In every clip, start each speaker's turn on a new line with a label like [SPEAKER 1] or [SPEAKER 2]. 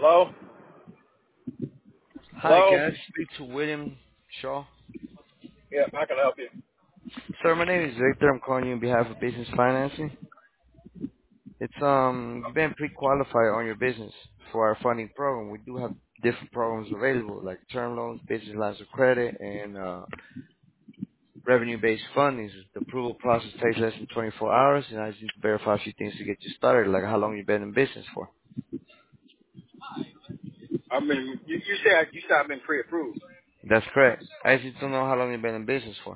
[SPEAKER 1] Hello?
[SPEAKER 2] Hi,
[SPEAKER 1] Hello?
[SPEAKER 2] can I speak to William Shaw?
[SPEAKER 1] Yeah, I can help you.
[SPEAKER 2] Sir, my name is Victor. I'm calling you on behalf of Business Financing. You've been pre-qualified on your business for our funding program. We do have different programs available, like term loans, business lines of credit, and revenue-based funding. The approval process takes less than 24 hours, and I just need to verify a few things to get you started, like how long you've been in business for.
[SPEAKER 1] I mean, you said I've been pre-approved.
[SPEAKER 2] That's correct. I just need to know how long you've been in business for.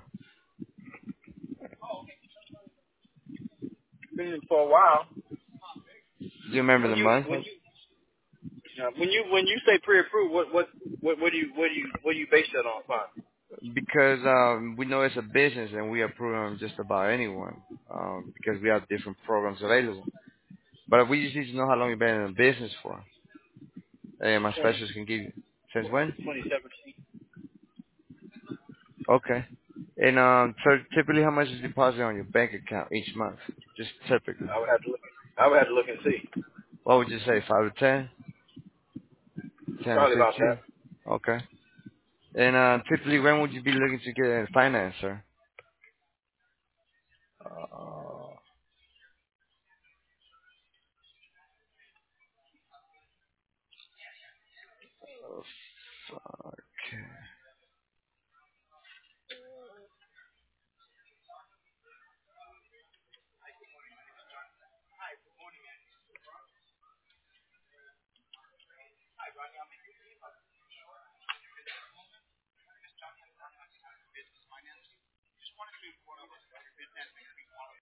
[SPEAKER 1] Been in for a while.
[SPEAKER 2] Do you remember
[SPEAKER 1] When
[SPEAKER 2] the
[SPEAKER 1] you
[SPEAKER 2] month?
[SPEAKER 1] when you when you say pre-approved, what do you base that on? Fine.
[SPEAKER 2] Because we know it's a business and we approve them just about anyone because we have different programs available. But we just need to know how long you've been in business for. And my
[SPEAKER 1] 20,
[SPEAKER 2] specialist can give you. Since when?
[SPEAKER 1] 2017.
[SPEAKER 2] Okay. And so typically how much is deposited on your bank account each month? Just typically.
[SPEAKER 1] I would have to look. I would have to look and see.
[SPEAKER 2] What would you say, 5 to 10? 10 to
[SPEAKER 1] Probably about
[SPEAKER 2] 15?
[SPEAKER 1] that.
[SPEAKER 2] Okay. And typically when would you be looking to get in finance, sir? Uh,